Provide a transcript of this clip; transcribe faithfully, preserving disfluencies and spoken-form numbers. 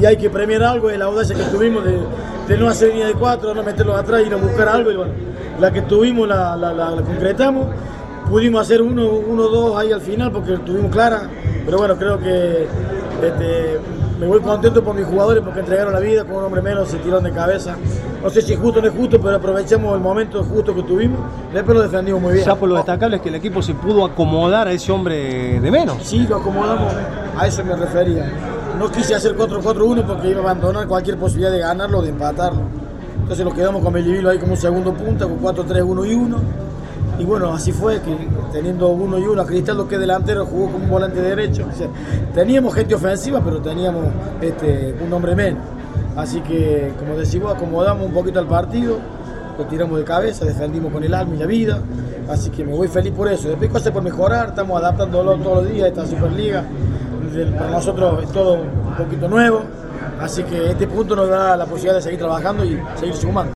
y hay que premiar algo, es la audacia que tuvimos de, de no hacer línea de cuatro, no meterlos atrás, ir a buscar algo, y bueno, la que tuvimos la, la, la, la concretamos, pudimos hacer uno, uno, dos ahí al final porque tuvimos clara, pero bueno, creo que este, me voy contento por mis jugadores porque entregaron la vida, con un hombre menos se tiraron de cabeza. No sé si es justo o no es justo, pero aprovechamos el momento justo que tuvimos, después lo defendimos muy bien. Ya por lo destacable es que el equipo se pudo acomodar a ese hombre de menos. Sí, lo acomodamos, a eso me refería. No quise hacer cuatro cuatro uno porque iba a abandonar cualquier posibilidad de ganarlo o de empatarlo. Entonces nos quedamos con Melivilo ahí como un segundo punta, con cuatro tres uno y uno. Y bueno, así fue, que teniendo uno y uno, a Cristaldo que es delantero jugó como un volante derecho. O sea, teníamos gente ofensiva, pero teníamos este, un hombre menos. Así que, como decimos, acomodamos un poquito al partido, lo tiramos de cabeza, defendimos con el alma y la vida. Así que me voy feliz por eso. Después cosas por mejorar, estamos adaptándolo todos los días a esta Superliga. Para nosotros es todo un poquito nuevo. Así que este punto nos da la posibilidad de seguir trabajando y seguir sumando.